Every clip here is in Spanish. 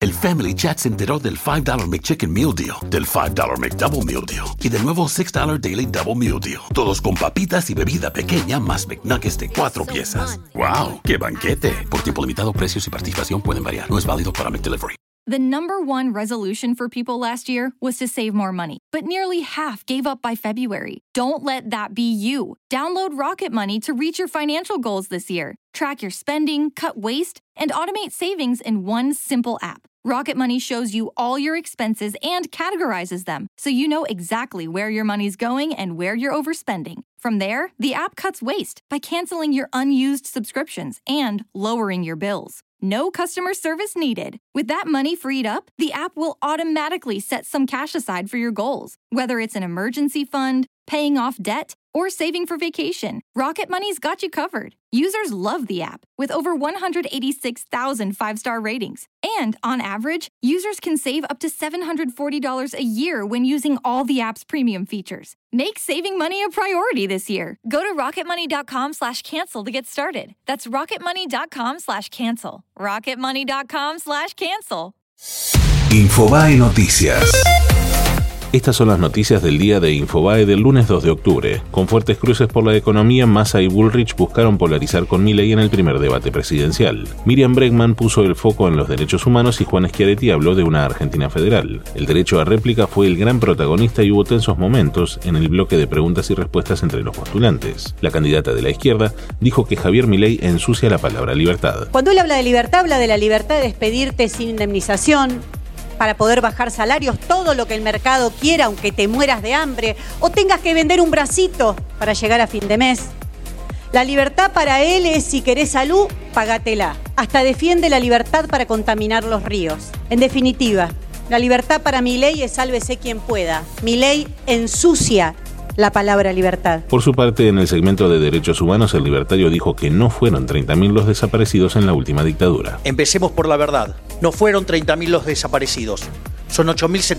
el Family Chat se enteró del $5 McChicken Meal Deal, del $5 McDouble Meal Deal y del nuevo $6 Daily Double Meal Deal. Todos con papitas y bebida pequeña más McNuggets de 4 piezas. ¡Wow! ¡Qué banquete! Por tiempo limitado, precios y participación pueden variar. No es válido para McDelivery. The number one resolution for people last year was to save more money, but nearly half gave up by February. Don't let that be you. Download Rocket Money to reach your financial goals this year. Track your spending, cut waste, and automate savings in one simple app. Rocket Money shows you all your expenses and categorizes them, so you know exactly where your money's going and where you're overspending. From there, the app cuts waste by canceling your unused subscriptions and lowering your bills. No customer service needed. With that money freed up, the app will automatically set some cash aside for your goals, whether it's an emergency fund, paying off debt, or saving for vacation. Rocket Money's got you covered. Users love the app, with over 186,000 five-star ratings. And, on average, users can save up to $740 a year when using all the app's premium features. Make saving money a priority this year. Go to rocketmoney.com/cancel to get started. That's rocketmoney.com/cancel. rocketmoney.com/cancel. Infobae Noticias. Estas son las noticias del día de Infobae del lunes 2 de octubre. Con fuertes cruces por la economía, Massa y Bullrich buscaron polarizar con Milei en el primer debate presidencial. Miriam Bregman puso el foco en los derechos humanos y Juan Schiaretti habló de una Argentina federal. El derecho a réplica fue el gran protagonista y hubo tensos momentos en el bloque de preguntas y respuestas entre los postulantes. La candidata de la izquierda dijo que Javier Milei ensucia la palabra libertad. Cuando él habla de la libertad de despedirte sin indemnización, para poder bajar salarios, todo lo que el mercado quiera, aunque te mueras de hambre o tengas que vender un bracito para llegar a fin de mes. La libertad para él es, si querés salud, pagatela. Hasta defiende la libertad para contaminar los ríos. En definitiva, la libertad para Milei es sálvese quien pueda. Milei ensucia la palabra libertad. Por su parte, en el segmento de derechos humanos, el libertario dijo que no fueron 30.000 los desaparecidos en la última dictadura. Empecemos por la verdad. No fueron 30.000 los desaparecidos. Son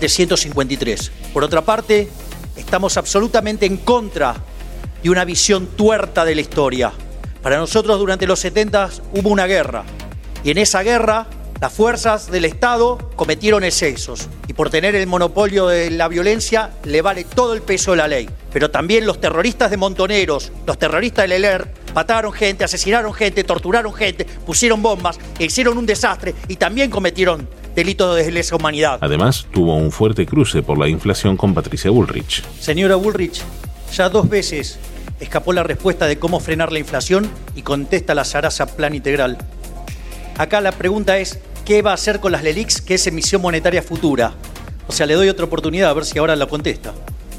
8.753. Por otra parte, estamos absolutamente en contra de una visión tuerta de la historia. Para nosotros, durante los 70 hubo una guerra. Y en esa guerra, las fuerzas del Estado cometieron excesos. Y por tener el monopolio de la violencia, le vale todo el peso de la ley. Pero también los terroristas de Montoneros, los terroristas del ELER, mataron gente, asesinaron gente, torturaron gente, pusieron bombas, hicieron un desastre y también cometieron delitos de lesa humanidad. Además, tuvo un fuerte cruce por la inflación con Patricia Bullrich. Señora Bullrich, ya 2 veces escapó la respuesta de cómo frenar la inflación y contesta la zaraza Plan Integral. Acá la pregunta es, ¿qué va a hacer con las LELIQs, que es emisión monetaria futura? O sea, le doy otra oportunidad a ver si ahora la contesta.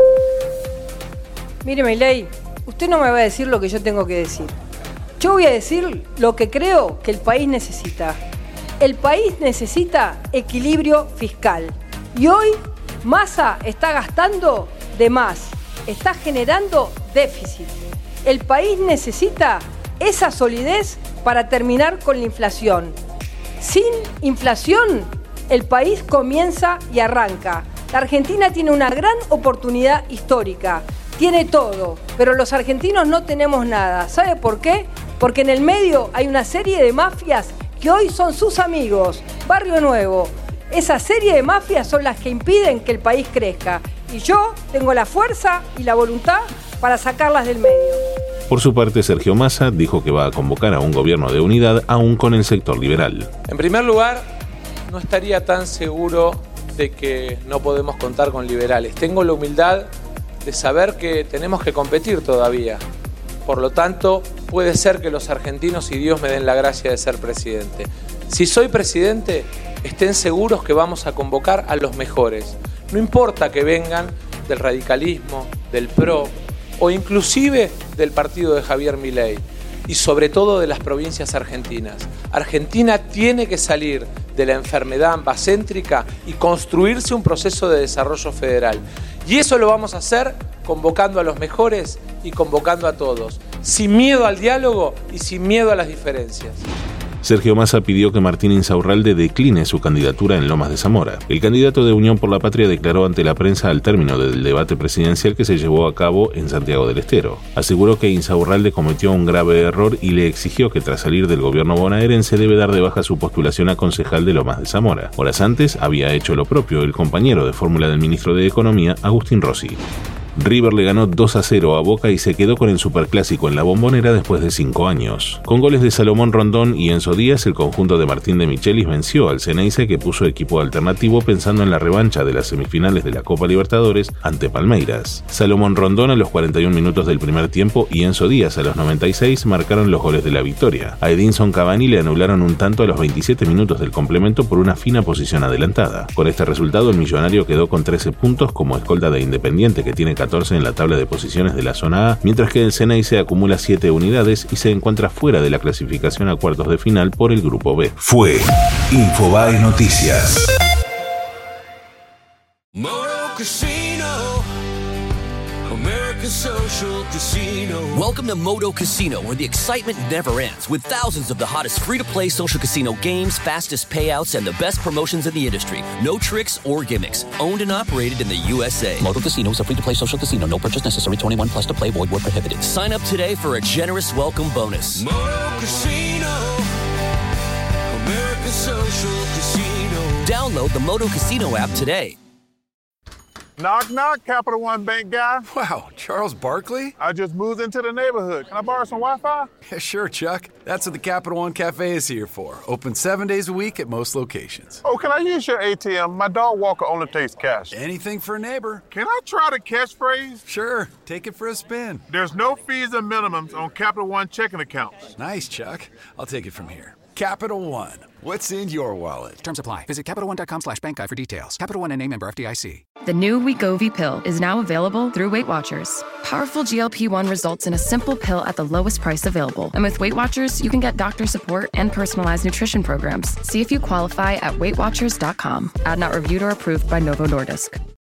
Mire, Milei, usted no me va a decir lo que yo tengo que decir. Yo voy a decir lo que creo que el país necesita. El país necesita equilibrio fiscal. Y hoy Massa está gastando de más, está generando déficit. El país necesita esa solidez para terminar con la inflación. Sin inflación, el país comienza y arranca. La Argentina tiene una gran oportunidad histórica. Tiene todo, pero los argentinos no tenemos nada. ¿Sabe por qué? Porque en el medio hay una serie de mafias que hoy son sus amigos. Barrio Nuevo. Esa serie de mafias son las que impiden que el país crezca. Y yo tengo la fuerza y la voluntad para sacarlas del medio. Por su parte, Sergio Massa dijo que va a convocar a un gobierno de unidad aún con el sector liberal. En primer lugar, no estaría tan seguro de que no podemos contar con liberales. Tengo la humildad de saber que tenemos que competir todavía. Por lo tanto, puede ser que los argentinos y Dios me den la gracia de ser presidente. Si soy presidente, estén seguros que vamos a convocar a los mejores. No importa que vengan del radicalismo, del PRO o inclusive del partido de Javier Milei y sobre todo de las provincias argentinas. Argentina tiene que salir de la enfermedad ambacéntrica y construirse un proceso de desarrollo federal. Y eso lo vamos a hacer convocando a los mejores y convocando a todos, sin miedo al diálogo y sin miedo a las diferencias. Sergio Massa pidió que Martín Insaurralde decline su candidatura en Lomas de Zamora. El candidato de Unión por la Patria declaró ante la prensa al término del debate presidencial que se llevó a cabo en Santiago del Estero. Aseguró que Insaurralde cometió un grave error y le exigió que tras salir del gobierno bonaerense debe dar de baja su postulación a concejal de Lomas de Zamora. Horas antes había hecho lo propio el compañero de fórmula del ministro de Economía, Agustín Rossi. River le ganó 2-0 a Boca y se quedó con el Superclásico en la Bombonera después de 5 años. Con goles de Salomón Rondón y Enzo Díaz, el conjunto de Martín de Michelis venció al Ceneice, que puso equipo alternativo pensando en la revancha de las semifinales de la Copa Libertadores ante Palmeiras. Salomón Rondón a los 41 minutos del primer tiempo y Enzo Díaz a los 96 marcaron los goles de la victoria. A Edinson Cavani le anularon un tanto a los 27 minutos del complemento por una fina posición adelantada. Con este resultado, el millonario quedó con 13 puntos como escolta de Independiente, que tiene 14 en la tabla de posiciones de la zona A, mientras que el Ceneice acumula 7 unidades y se encuentra fuera de la clasificación a cuartos de final por el grupo B. Fue Infobae Noticias. Social Casino. Welcome to Moto Casino, where the excitement never ends, with thousands of the hottest free-to-play social casino games, fastest payouts, and the best promotions in the industry. No tricks or gimmicks. Owned and operated in the USA. Moto Casino is a free-to-play social casino. No purchase necessary. 21 plus to play. Void where prohibited. Sign up today for a generous welcome bonus. Moto Casino. America's social casino. Download the Moto Casino app today. Knock, knock, Capital One Bank guy. Wow, Charles Barkley? I just moved into the neighborhood. Can I borrow some Wi-Fi? Yeah, sure, Chuck. That's what the Capital One Cafe is here for. Open 7 days a week at most locations. Oh, can I use your ATM? My dog walker only takes cash. Anything for a neighbor. Can I try the catchphrase? Sure, take it for a spin. There's no fees and minimums on Capital One checking accounts. Nice, Chuck. I'll take it from here. Capital One. What's in your wallet? Terms apply. Visit CapitalOne.com/bankguide for details. Capital One NA, member FDIC. The new Wegovy pill is now available through Weight Watchers. Powerful GLP-1 results in a simple pill at the lowest price available. And with Weight Watchers, you can get doctor support and personalized nutrition programs. See if you qualify at WeightWatchers.com. Ad not reviewed or approved by Novo Nordisk.